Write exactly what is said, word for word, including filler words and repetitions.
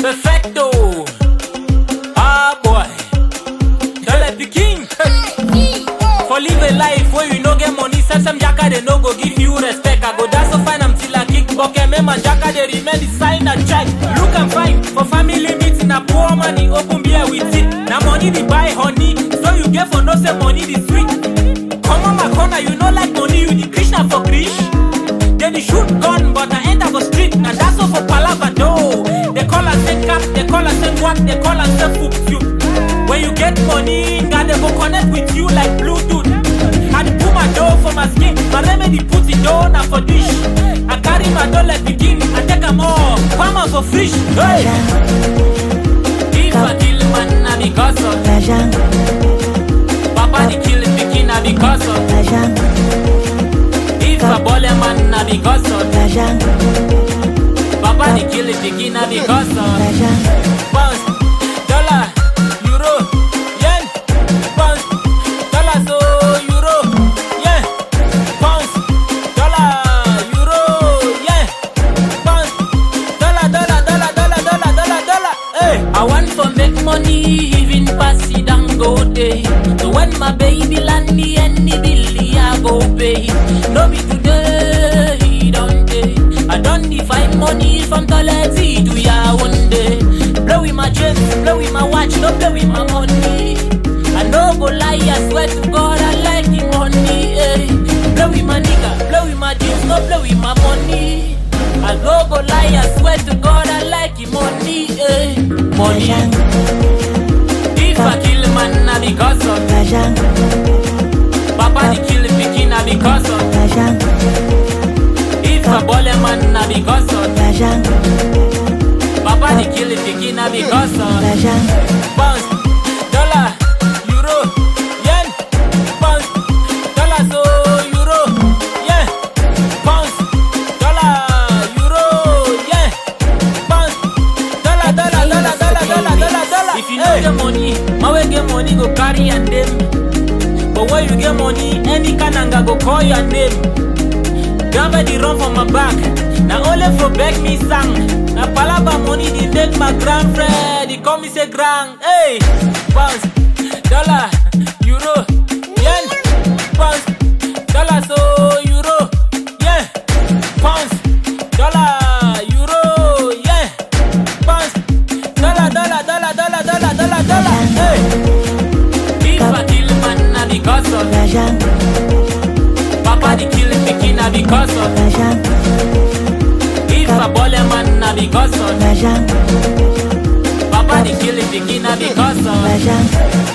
Perfecto. Ah boy. Dollar Pikin. For live a life where you no get money, sell some jacka they no go give you respect. I go dance so fine until I kick bucket. Me man jacka they remain the sign and check. Look I'm fine for family meeting. A poor money open beer with it. Now money they buy honey, so you get for no say money the sweet. Come on my corner, you know like money, you the Krishna for Krish. Then you shoot gun, but I enter for street. Now that's all for palava do. They call us say cap, they call us say what, they call us say fuck you. When you get money, God they go connect with you like Bluetooth. I dey put my dough for my skin, my remedy put it down now for dish. I carry my dough like begin, I take them all, come on for fish. Hey. If I kill man, I be cause of Papa the kill Pikin, I be cause of If I ball a man, I be cause of Papa the kill Pikin, I be cause of Pounds, dollar, euro, yen. Pounds, dollar, so euro, yen. Pounds, dollar, euro, yen. Pounds, dollar, dollar, dollar, dollar, dollar, dollar, dollar. Hey, I want to make money, even pass it and go day. So when my baby land me any bill, I go pay. No be today, don't day. I don't define money from Toledo to ya one day. Blow with my dress, blow with my watch, no blow with my money. I no go lie, I swear to God I like the money. Eh. Blow with my nigga, blow with my jeans, no blow with my money. I no go lie, I swear to God I like the money. Eh. Money. If I kill a man, I be cause of Papa the kill Pikin, I be cause of If I ball a man, I be cause of Papa the kill Pikin, I be cause of Pounds, dollar, euro, yen. Pounds, dollar, so euro, yen. Pounds, dollar, euro, yen. Pounds, dollar, dollar, dollar, dollar, dollar, dollar, dollar. If you know the money, my way get money go carry and them. But when you get money, any kananga go call your name. Gravity run from my back. Now only for beg me sang. Now palava money they make my grand friend. They call me say grand. Hey, pounds, dollar, euro, yen. Pounds, dollar, so euro, yen. Pounds, dollar, euro, yen. Pounds, dollar, dollar, dollar, dollar, dollar, dollar, dollar. Hey. If I kill man, I be cause of Papa the kill Pikin, I be cause of If I ball a man, I be cause of Papa the kill Pikin, I be cause of